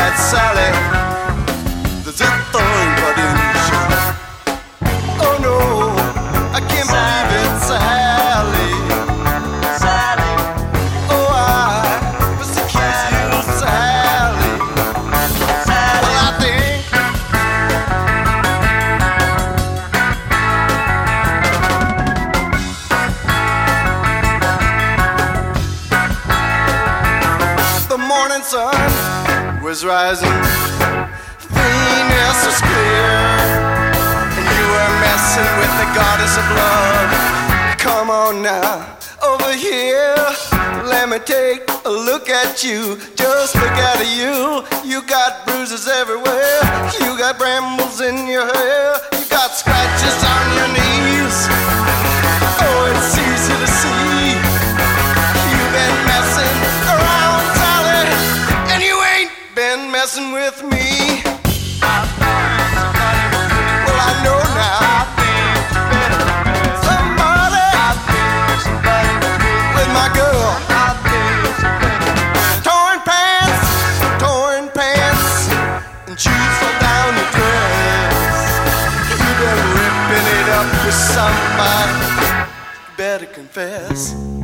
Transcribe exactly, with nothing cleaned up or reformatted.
right, Sally. There's a thorn but in the show. Oh no, I can't believe it, Sally. Sally. Oh, I was accused you, Sally. Sally. Well, I think the morning sun was rising, Venus was clear, and you were messing with the goddess of love. Come on now, over here, let me take a look at you. Just look at you. You got bruises everywhere. You got brambles in your hair. You got scratches on your knees. Oh, it's easy to see. You've been messing around, Sally, and you ain't been messing with me. Well, I know now. Somebody with my girl. Torn pants, torn pants, and shoes fall down your dress. You've been ripping it up with somebody. Better confess.